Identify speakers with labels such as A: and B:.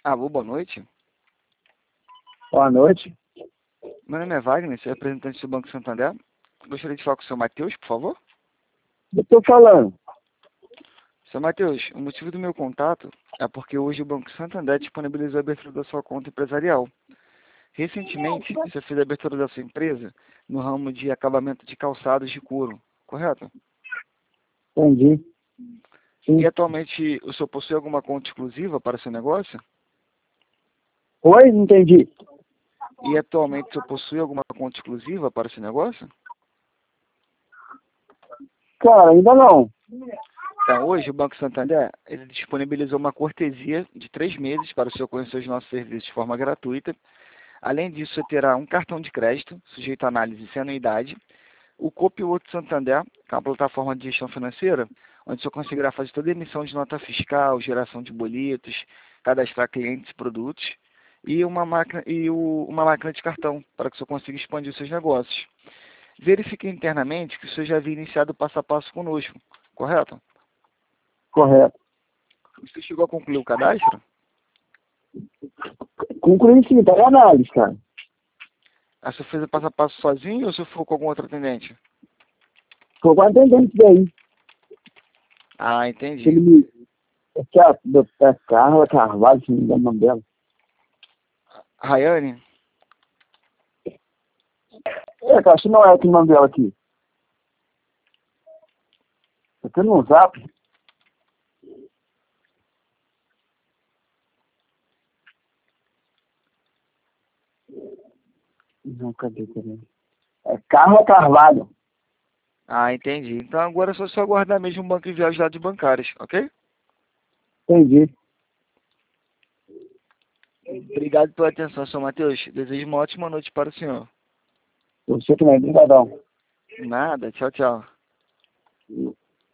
A: Alô, boa noite.
B: Boa noite.
A: Meu nome é Wagner, sou representante do Banco Santander. Gostaria de falar com o seu Matheus, por favor.
B: Eu tô falando.
A: Seu Matheus, o motivo do meu contato é porque hoje o Banco Santander disponibilizou a abertura da sua conta empresarial. Recentemente, você fez a abertura da sua empresa no ramo de acabamento de calçados de couro, correto?
B: Entendi.
A: E
B: Sim.
A: atualmente o senhor possui alguma conta exclusiva para seu negócio?
B: Oi? Não entendi.
A: E atualmente o senhor possui alguma conta exclusiva para seu negócio?
B: Cara, ainda não.
A: Então, hoje o Banco Santander ele disponibilizou uma cortesia de 3 meses para o senhor conhecer os nossos serviços de forma gratuita. Além disso, você terá um cartão de crédito, sujeito a análise sem anuidade, o Copilot Santander, que é uma plataforma de gestão financeira, onde o senhor conseguirá fazer toda a emissão de nota fiscal, geração de boletos, cadastrar clientes e produtos, e uma máquina de cartão, para que o senhor consiga expandir os seus negócios. Verifique internamente que o senhor já havia iniciado o passo a passo conosco, correto?
B: Correto.
A: Você chegou a concluir o cadastro?
B: Concluí sim, tá em análise, cara.
A: Aí você fez o passo a passo sozinho ou você foi com algum outro atendente?
B: Tô quase entendendo isso daí.
A: Ah,
B: Ele
A: entendi.
B: me... É Carla Carvalho, se não me engano o nome dela.
A: Rayane?
B: É, cara, se não é aqui o nome dela aqui. Eu tenho no zap. Não, cadê também? É Carla Carvalho.
A: Ah, entendi. Então agora é só aguardar mesmo o banco enviar os dados bancários, ok?
B: Entendi.
A: Obrigado pela atenção, Sr. Matheus. Desejo uma ótima noite para o senhor.
B: Você também, brigadão.
A: Nada, tchau, tchau.